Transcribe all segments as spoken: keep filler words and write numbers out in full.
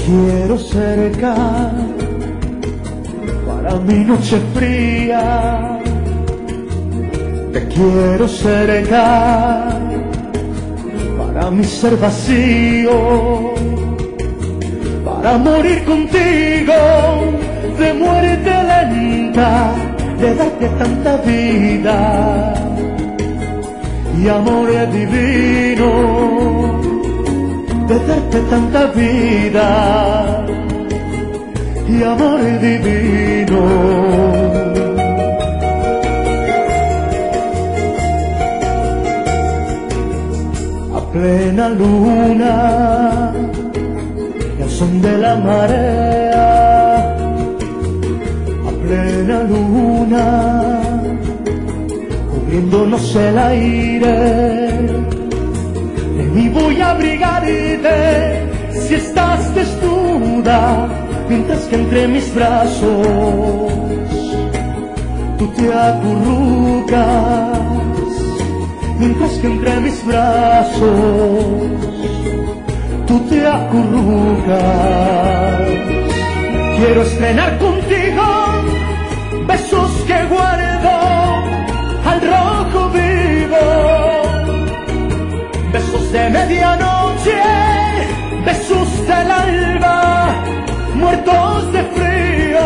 quiero cerca para mi noche fría. Te quiero cerca para mi ser vacío, para morir contigo de muerte lenta, de darte tanta vida y amor divino, de darte tanta vida y amor divino. A plena luna y al son de la marea, a plena luna cubriéndonos el aire, de mí voy a abrigarte si estás desnuda, mientras que entre mis brazos tú te acurrucas, mientras que entre mis brazos tú te acurrucas. Quiero estrenar contigo besos que guardo al rojo vivo, besos de medianoche, besos del alba, muertos de frío,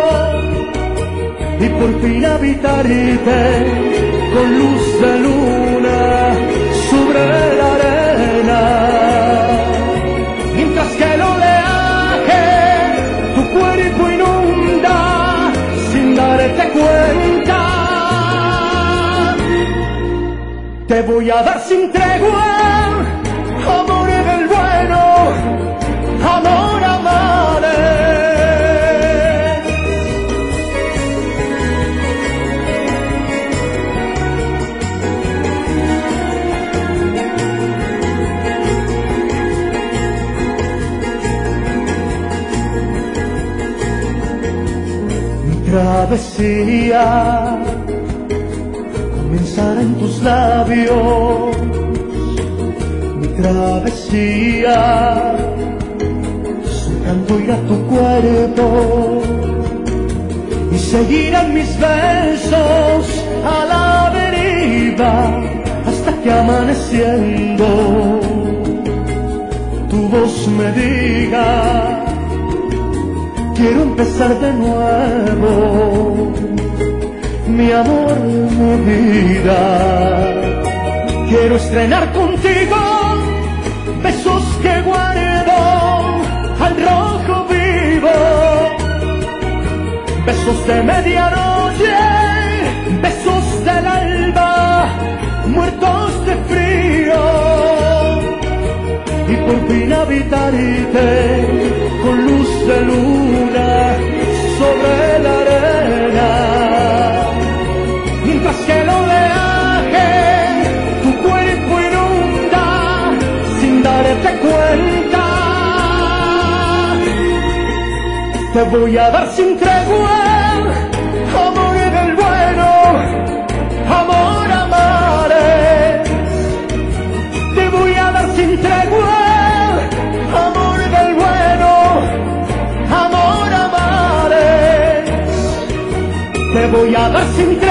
y por fin habitarte con luz de luna sobre la arena, mientras que el oleaje tu cuerpo inunda sin darte cuenta. Te voy a dar sin tregua amor del bueno, amor amare. Mi travesía comenzará en tus labios, mi travesía surcando irá tu cuerpo y seguirán mis besos a la deriva hasta que amaneciendo tu voz me diga: quiero empezar de nuevo, mi amor, mi vida. Quiero estrenar contigo besos que guardo al rojo vivo, besos de medianoche, besos del alba, muertos de frío, y por fin habitarte con luz de luna sobre la arena, mientras que el oleaje tu cuerpo inunda sin darte cuenta. Te voy a dar sin tregua amor del bueno, amor amares. Te voy a dar sin tregua amor del bueno, amor amares. Te voy a dar sin tregua